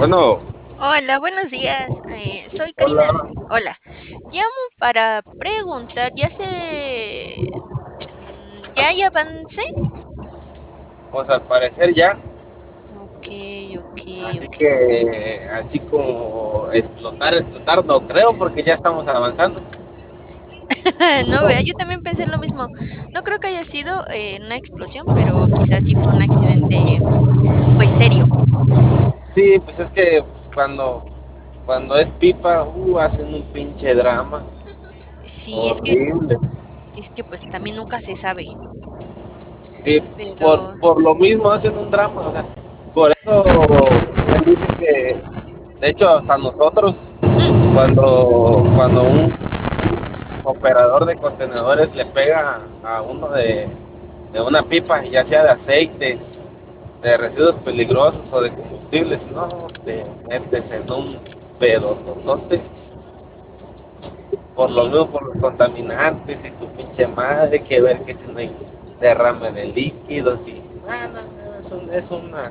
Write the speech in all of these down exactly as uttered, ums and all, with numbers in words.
Bueno, Hola, buenos días. Eh, soy hola. Karina. Hola. Llamo para preguntar, ¿ya se... mm, ¿Ya hay avance? Pues al parecer ya, Ok, ok, así ok. que así como explotar, explotar no creo porque ya estamos avanzando. No, vea, yo también pensé lo mismo. No creo que haya sido eh, una explosión, pero quizás sí fue un accidente, pues serio. Sí, pues es que pues, cuando, cuando es pipa, uh, hacen un pinche drama Sí, es que, horrible. es que pues también nunca se sabe. Sí, por, Pero, por lo mismo hacen un drama, o sea, por eso él dice que, de hecho, hasta nosotros, mm, cuando, cuando un operador de contenedores le pega a uno de, de una pipa, ya sea de aceite, de residuos peligrosos o de combustibles, no te metes en un pedototote por lo sí, mismo, por los contaminantes y su pinche madre, que ver que si no hay derrame de líquidos y ah, no, no, es, un- es una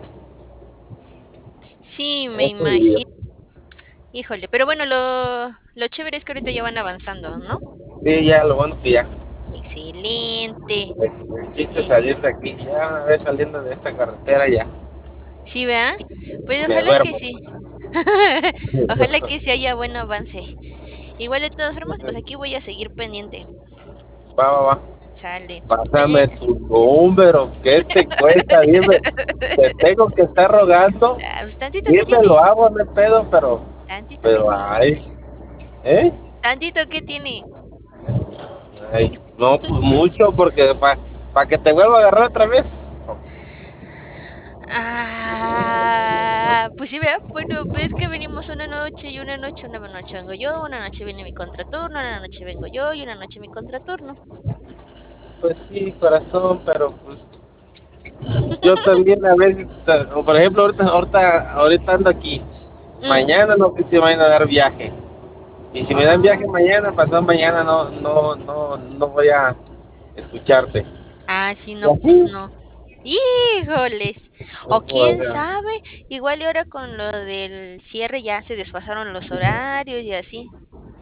sí, me es un lío. imagino. Híjole, pero bueno, lo, lo chévere es que ahorita ya van avanzando, ¿no? Sí, ya lo bueno que ya Excelente. el, el chiste es Eh, salir de aquí, ya una vez saliendo de esta carretera ya sí, vea. Pues me ojalá que duermo. sí. Ojalá que sí haya buen avance. Igual de todas formas, pues aquí voy a seguir pendiente. Va, va, va. Sale. Pásame Oye, tu número, ¿qué te cuesta? Dime, te tengo que estar rogando. ah, pues tantito que Dime, tiene. lo hago, no hay pedo, pero, Tantito que pero, tiene. ay, ¿eh? Tantito que tiene. Ay, no, pues mucho, porque para pa que te vuelva a agarrar otra vez. Ah, pues sí, vea. Bueno, ves que venimos una noche y una noche, una noche vengo yo, una noche viene mi contraturno, una noche vengo yo y una noche mi contraturno. Pues sí, corazón, pero pues yo también a veces, ta- o por ejemplo, ahorita, ahorita, ahorita ando aquí. Mm. Mañana no sé si me van a dar viaje. Y si me dan Ah, viaje mañana, pasado mañana, no, no, no, no voy a escucharte. ah, sí, Y no, pues así, no. Híjoles. O o quién sea, sabe, igual y ahora con lo del cierre ya se desfasaron los horarios y así.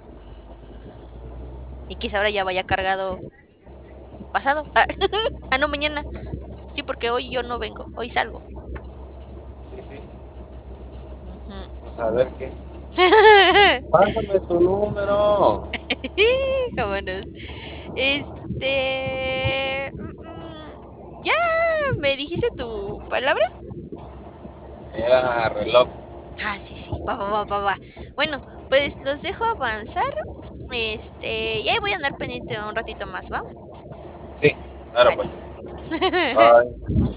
Y quizá ahora ya vaya cargado pasado. Ah, ah, no, mañana. Sí, porque hoy yo no vengo, hoy salgo. sí, sí, Ujú. pues a ver qué. Pásame tu número. Vámonos. Este... mm, mm, ¿Ya me dijiste tu palabra? Era reloj. Ah, sí, sí. Va, va, va, va, va. Bueno, pues los dejo avanzar. Este, y ahí voy a andar pendiente un ratito más, ¿va? Sí, claro Sale. pues. Bye.